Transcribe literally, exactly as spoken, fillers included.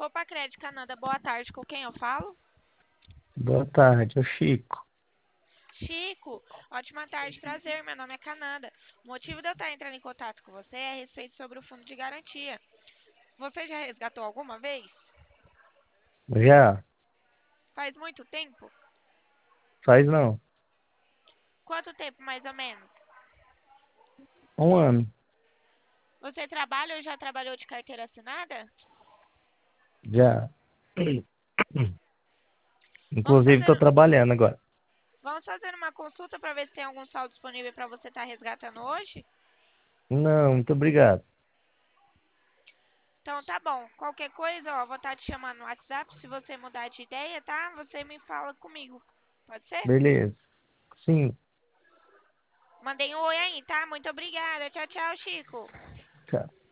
Copa Crédito Cananda, boa tarde. Com quem eu falo? Boa tarde, é o Chico. Chico, ótima tarde, prazer. Meu nome é Cananda. O motivo de eu estar entrando em contato com você é a respeito sobre o fundo de garantia. Você já resgatou alguma vez? Já? Faz muito tempo? Faz não. Quanto tempo, mais ou menos? Um ano. Você trabalha ou já trabalhou de carteira assinada? Já. Vamos Inclusive, estou fazer, trabalhando agora. vamos fazer uma consulta para ver se tem algum saldo disponível para você estar resgatando hoje? Não, muito obrigado. Então tá bom. Qualquer coisa, ó, vou estar te chamando no WhatsApp. Se você mudar de ideia, tá? Você me fala comigo. Pode ser? Beleza. Sim. Mandei um oi aí, tá? Muito obrigada. Tchau, tchau, Chico. Tchau.